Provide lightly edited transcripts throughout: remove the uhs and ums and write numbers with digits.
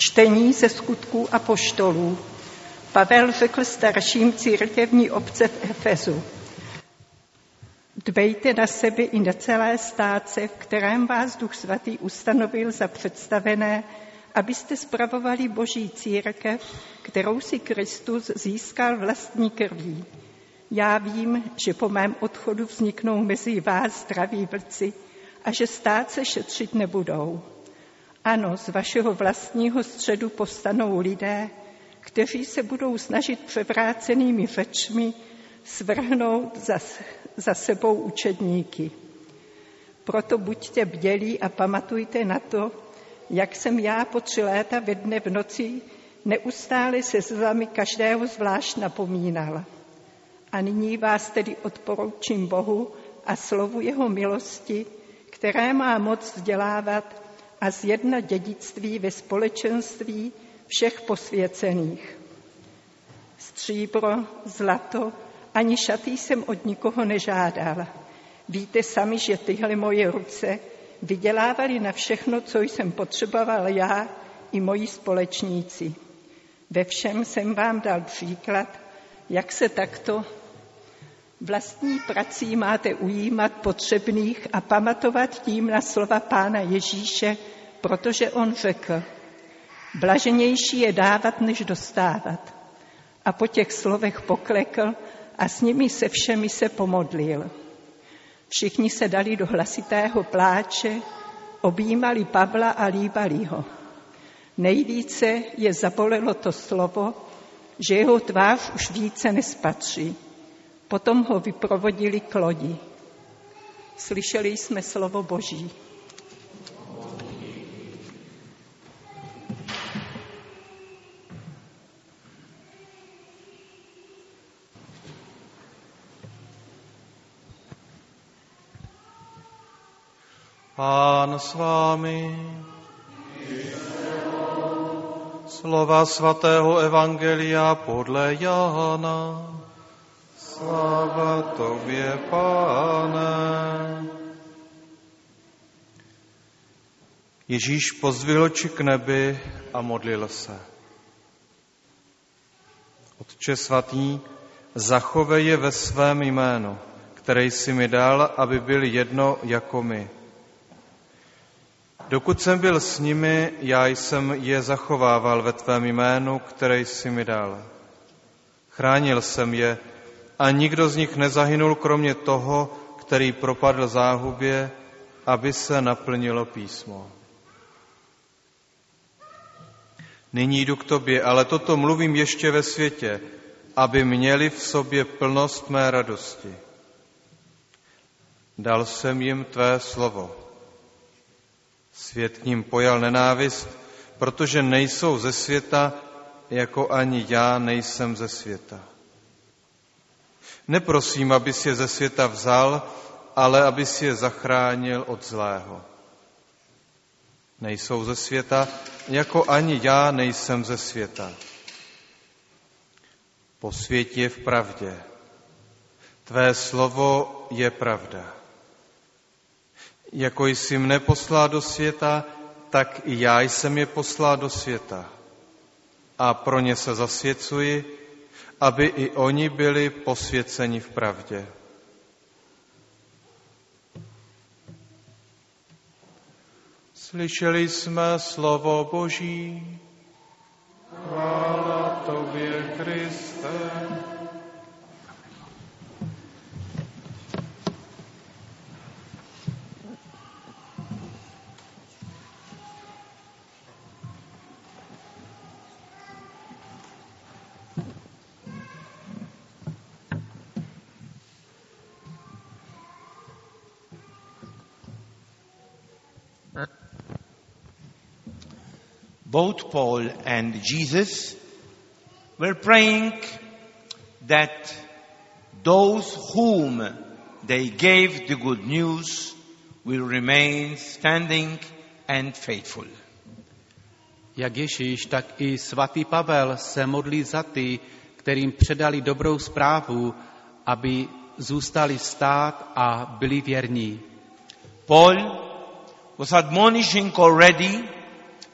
Čtení ze Skutků apoštolů. Pavel řekl starším církevní obce v Efezu: Dbejte na sebe i na celé státce, v kterém vás Duch Svatý ustanovil za představené, abyste spravovali Boží církev, kterou si Kristus získal vlastní krví. Já vím, že po mém odchodu vzniknou mezi vás zdraví vlci a že státce šetřit nebudou. Ano, z vašeho vlastního středu povstanou lidé, kteří se budou snažit převrácenými řečmi svrhnout za sebou učedníky. Proto buďte bdělí a pamatujte na to, jak jsem já po 3 léta ve dne v noci neustále se slzami každého zvlášť napomínal. A nyní vás tedy odporučím Bohu a slovu jeho milosti, které má moc vzdělávat a zjednat dědictví ve společenství všech posvěcených. Stříbro, zlato ani šaty jsem od nikoho nežádal. Víte sami, že tyhle moje ruce vydělávaly na všechno, co jsem potřeboval já i moji společníci. Ve všem jsem vám dal příklad, jak se takto vlastní prací máte ujímat potřebných a pamatovat tím na slova Pána Ježíše, protože on řekl: Blaženější je dávat, než dostávat. A po těch slovech poklekl a s nimi se všemi se pomodlil. Všichni se dali do hlasitého pláče, objímali Pavla a líbali ho. Nejvíce je zabolelo to slovo, že jeho tvář už více nespatří. Potom ho vyprovodili k lodi. Slyšeli jsme slovo Boží. Pán s vámi. Slova svatého evangelia podle Jana. Sláva tobě, Páne. Ježíš pozdvihl oči k nebi a modlil se. Otče svatý, zachovej je ve svém jménu, které jsi mi dal, aby byli jedno jako my. Dokud jsem byl s nimi, já jsem je zachovával ve tvém jménu, které jsi mi dal. Chránil jsem je a nikdo z nich nezahynul, kromě toho, který propadl záhubě, aby se naplnilo písmo. Nyní jdu k tobě, ale toto mluvím ještě ve světě, aby měli v sobě plnost mé radosti. Dal jsem jim tvé slovo. Svět k ním pojal nenávist, protože nejsou ze světa, jako ani já nejsem ze světa. Neprosím, abys je ze světa vzal, ale abys je zachránil od zlého. Nejsou ze světa, jako ani já nejsem ze světa. Posvěť je v pravdě. Tvé slovo je pravda. Jako jsi mne poslal do světa, tak i já jsem je poslal do světa. A pro ně se zasvěcuji, aby i oni byli posvěceni v pravdě. Slyšeli jsme slovo Boží. Chvála tobě, Kriste. Both Paul and Jesus were praying that those whom they gave the good news will remain standing and faithful. Jak Ježíš, tak i svatý Pavel se modlí za ty, kterým předali dobrou zprávu, aby zůstali stát a byli věrní. Paul was admonishing already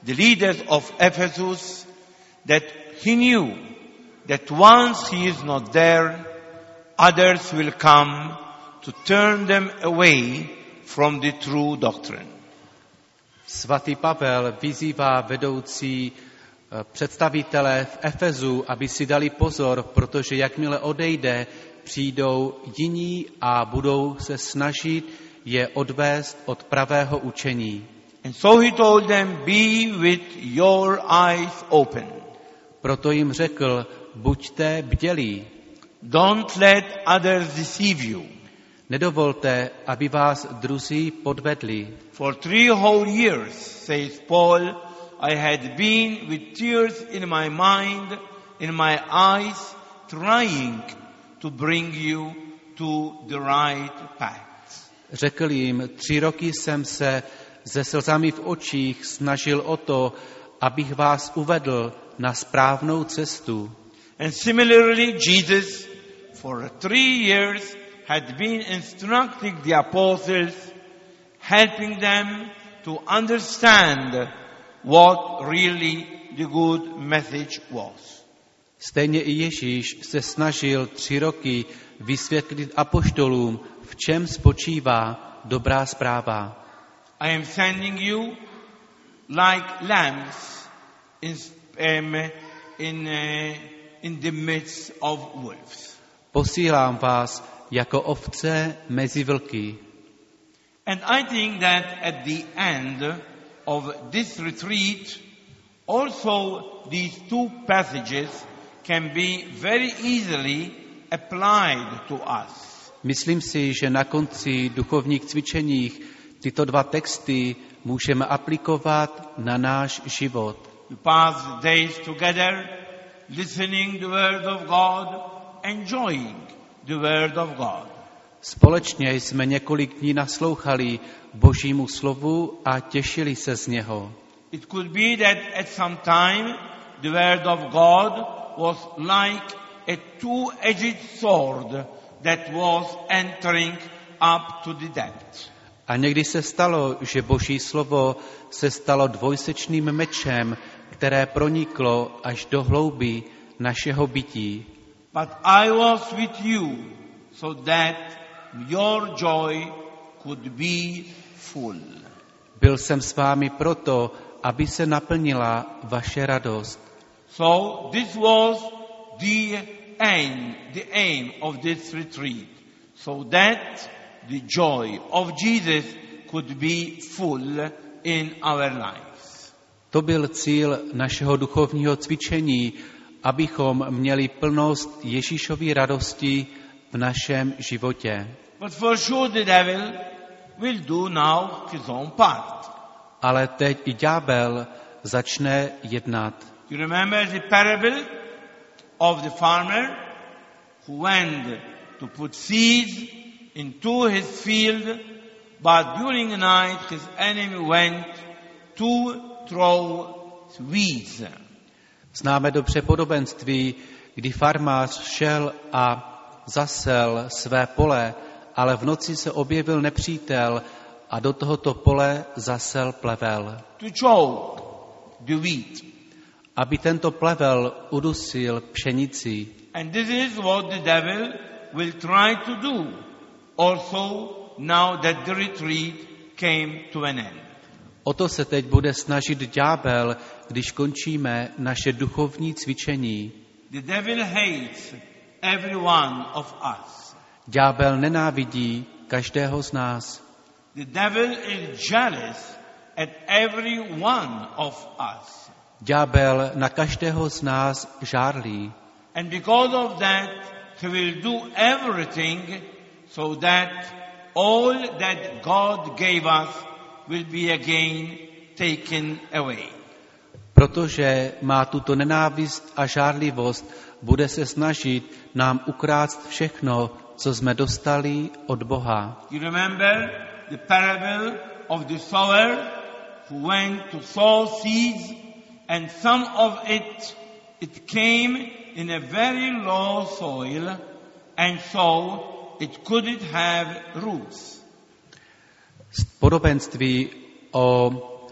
the leaders of Ephesus, that he knew that once he is not there, others will come to turn them away from the true doctrine. Svatý Pavel vyzývá vedoucí představitele v Efezu, aby si dali pozor, protože jakmile odejde, přijdou jiní a budou se snažit je odvést od pravého učení. And so he told them, be with your eyes open. Proto jim řekl, buďte bdělí. Don't let others deceive you. Nedovolte, aby vás druzí podvedli. For 3 whole years, says Paul, I had been with tears in my mind, in my eyes, trying to bring you to the right path. Řekl jim, 3 roky jsem se se slzami v očích snažil o to, abych vás uvedl na správnou cestu. And similarly, Jesus, for 3 years, had been instructing the apostles, helping them to understand what really the good message was. Stejně i Ježíš se snažil 3 roky vysvětlit apoštolům, v čem spočívá dobrá zpráva. I am sending you like lambs in the midst of wolves. Posílám vás jako ovce mezi vlky. And I think that at the end of this retreat, also these 2 passages can be very easily applied to us. Myslím si, že na konci duchovních cvičeních tyto 2 texty můžeme aplikovat na náš život. We pass days together, listening the word of God, enjoying the word of God. Společně jsme několik dní naslouchali Božímu slovu a těšili se z něho. It could be that at some time the word of God was like a 2-edged sword that was entering up to the depth. A někdy se stalo, že Boží slovo se stalo dvojsečným mečem, které proniklo až do hloubi našeho bytí. But I was with you so that your joy could be full. Byl jsem s vámi proto, aby se naplnila vaše radost. So this was the aim of this retreat, so that the joy of Jesus could be full in our lives. To byl cíl našeho duchovního cvičení, abychom měli plnost Ježíšovy radosti v našem životě. But for sure the devil will do now his own part. Ale teď i ďábel začne jednat. You remember the parable of the farmer who went to put seeds into his field, but during the night his enemy went to throw weeds. Známe dobře podobenství, kdy farmář šel a zasel své pole, ale v noci se objevil nepřítel a do tohoto pole zasel plevel. To choke the wheat. Aby tento plevel udusil pšenici. And this is what the devil will try to do also now that the retreat came to an end. O to se teď bude snažit ďábel, když končíme naše duchovní cvičení. The devil hates every one of us. Ďábel nenávidí každého z nás. The devil is jealous at every one of us. Ďábel na každého z nás žárlí. And because of that, he will do everything so that all that God gave us will be again taken away. Protože má tuto nenávist a žárlivost, bude se snažit nám ukrást všechno, co jsme dostali od Boha. You remember the parable of the sower who went to sow seeds, and some of it came in a very low soil, and so it couldn't have roots. Podobenství o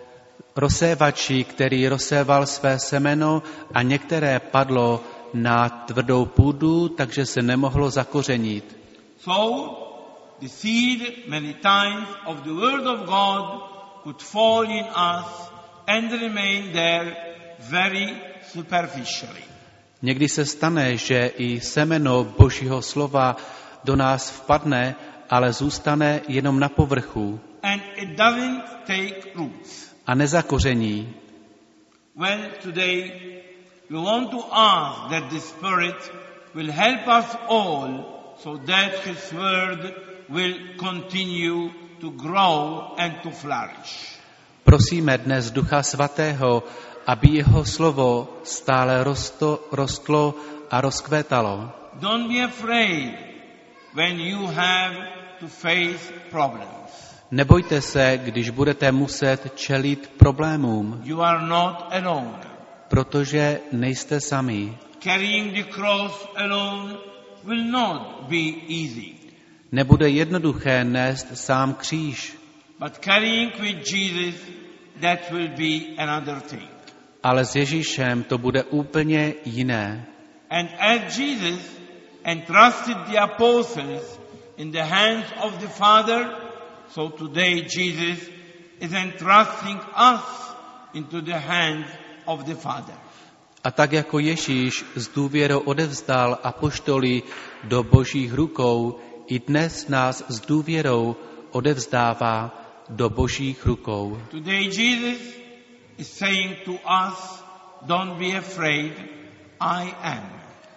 rozsévači, který rozséval své semeno a některé padlo na tvrdou půdu, takže se nemohlo zakořenit. So, the seed many times of the word of God could fall in us and remain there very superficially. Někdy se stane, že i semeno Božího slova do nás vpadne, ale zůstane jenom na povrchu And it doesn't take roots. a nezakoření. Well, today we want to ask that the Spirit will help us all so that His Word will continue to grow and to flourish. Prosíme dnes Ducha Svatého, aby jeho slovo stále rostlo a rozkvétalo. Don't be afraid when you have to face problems. Nebojte se, když budete muset čelit problémům, You are not alone. protože nejste sami. Carrying the cross alone will not be easy. Nebude jednoduché nést sám kříž, But carrying with Jesus, that will be another thing. ale s Ježíšem to bude úplně jiné. And as Jesus entrusted the apostles in the hands of the Father, so today Jesus is entrusting us into the hands of the Father. A tak jako Ježíš s důvěrou odevzdal apoštoly do Božích rukou, i dnes nás s důvěrou odevzdává do Božích rukou. Today Jesus is saying to us, don't be afraid, I am.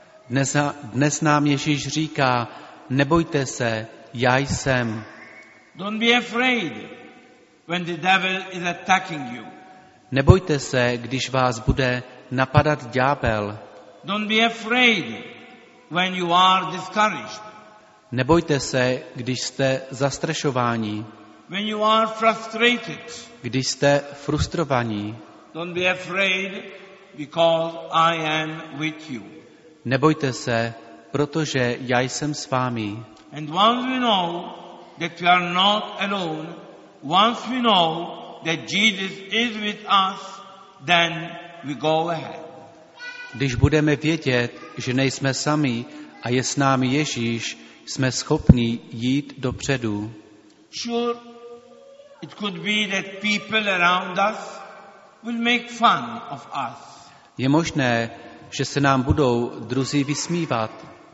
Dnes nám Ježíš říká, nebojte se, já jsem. Don't be afraid when the devil is attacking you. Nebojte se, když vás bude napadat ďábel. Don't be afraid when you are discouraged, Nebojte se, když jste zastrašováni, when you are frustrated. když jste frustrovaní. Don't be afraid because I am with you. Nebojte se, protože já jsem s vámi. And once we know that we are not alone, once we know that Jesus is with us, then we go ahead. Když budeme vědět, že nejsme sami a je s námi Ježíš, jsme schopni jít dopředu. Sure, it could be that people around us will make fun of us. Je možné, že se nám budou druzí vysmívat.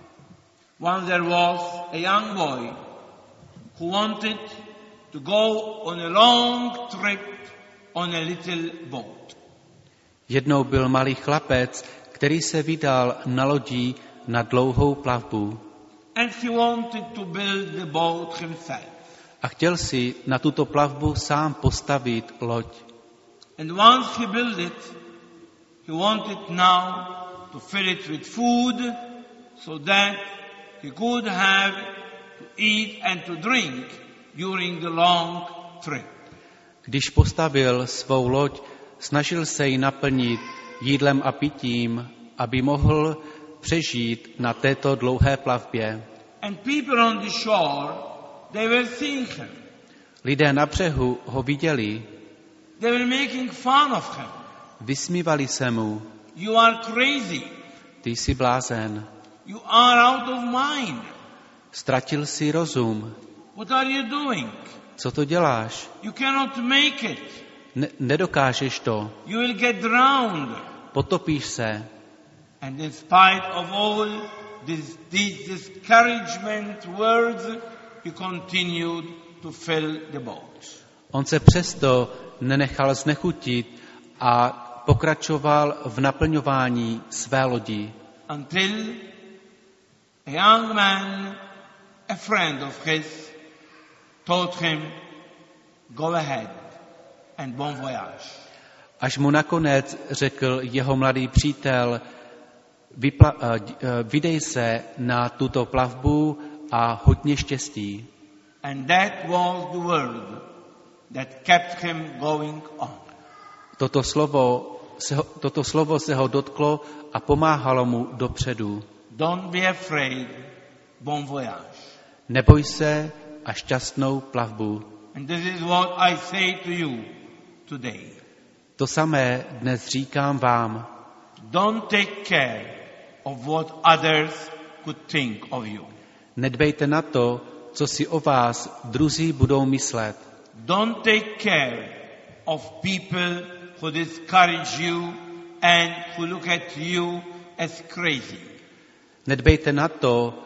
Once there was a young boy who wanted to go on a long trip on a little boat. Jednou byl malý chlapec, který se vydal na lodi na dlouhou plavbu And he wanted to build the boat himself. a chtěl si na tuto plavbu sám postavit loď. And once he built it, he wanted now to fill it with food so that he could have to eat and to drink during the long trip. Když postavil svou loď, snažil se ji naplnit jídlem a pitím, aby mohl přežít na této dlouhé plavbě. And people on the shore, they were seeing him. Lidé na břehu ho viděli, They were making fun of him. vysmívali se mu, You are crazy. ty jsi blázen, You are out of mind. ztratil si rozum, What are you doing? co to děláš, You cannot make it. nedokážeš to, You will get drowned. potopíš se. And in spite of all these discouragement words, he continued to fill the boat. On se přesto nenechal znechutit a pokračoval v naplňování své lodi, Until a young man, a friend of his, told him, go ahead and bon voyage. až mu nakonec řekl jeho mladý přítel, vydej se na tuto plavbu a hodně štěstí. And that was the word that kept him going on. Toto slovo se ho dotklo a pomáhalo mu dopředu. Don't be afraid, bon voyage. Neboj se a šťastnou plavbu. And this is what I say to you today. To samé dnes říkám vám. Don't take care of what others could think of you. Nedbejte na to, co si o vás druzí budou myslet. Don't take care of people who discourage you and who look at you as crazy. Nedbejte na to,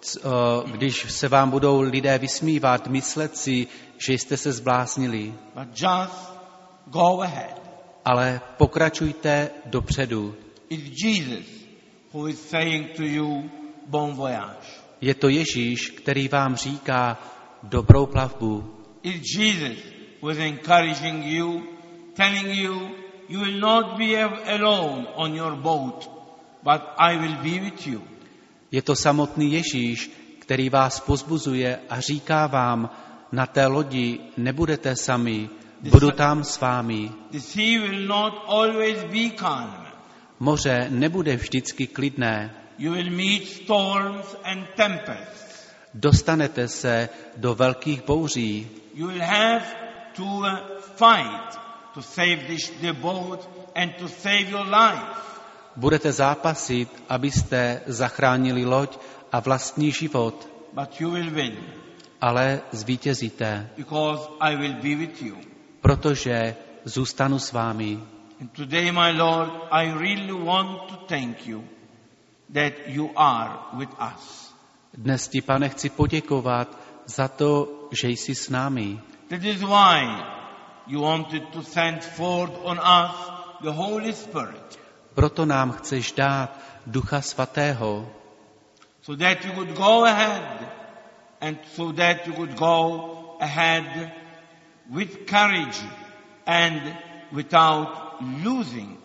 když se vám budou lidé vysmívat, myslet si, že jste se zbláznili. But just go ahead. Ale pokračujte dopředu. It's Jesus who is saying to you, bon voyage. Je to Ježíš, který vám říká dobrou plavbu. It's Jesus who is encouraging you, telling you, you will not be alone on your boat, but I will be with you. Je to samotný Ježíš, který vás pozbuzuje a říká vám, na té lodi nebudete sami, budu tam s vámi. The sea will not always be calm. Moře nebude vždycky klidné. You will meet storms and tempests. Dostanete se do velkých bouří. You will have to fight to save the boat and to save your life. Budete zápasit, abyste zachránili loď a vlastní život. But you will win. Ale zvítězíte, Because I will be with you. protože zůstanu s vámi. And today, my Lord, I really want to thank you that you are with us. Dnes ti, Pane, chci poděkovat za to, že jsi s námi. That is why you wanted to send forth on us the Holy Spirit, Proto nám chceš dát Ducha Svatého, so that you could go ahead and so that you could go ahead with courage and without losing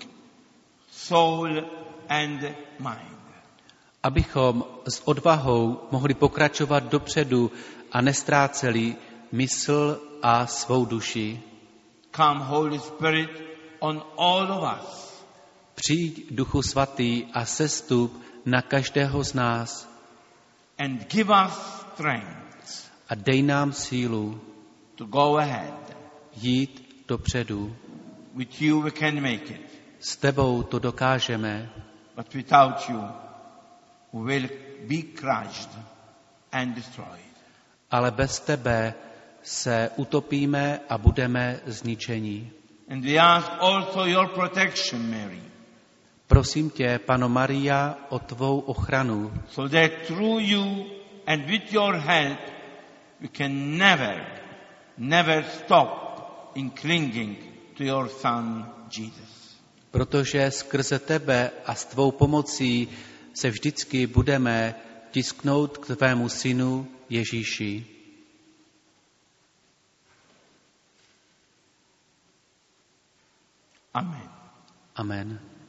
soul and mind. abychom s odvahou mohli pokračovat dopředu a nestráceli mysl a svou duši. Come, Holy Spirit, on all of us. Přijď, Duchu Svatý, a sestup na každého z nás And give us strength a dej nám sílu to go ahead. jít dopředu. With you we can make it, S tebou to dokážeme, but without you we will be crushed and destroyed. ale bez tebe se utopíme a budeme zničeni. And we ask also your protection, Mary, Prosím tě, Panno Maria, o tvou ochranu, so that through you and with your help we can never stop in clinging to your Son, Jesus. protože skrze tebe a s tvou pomocí se vždycky budeme tisknout k tvému synu Ježíši. Amen. Amen.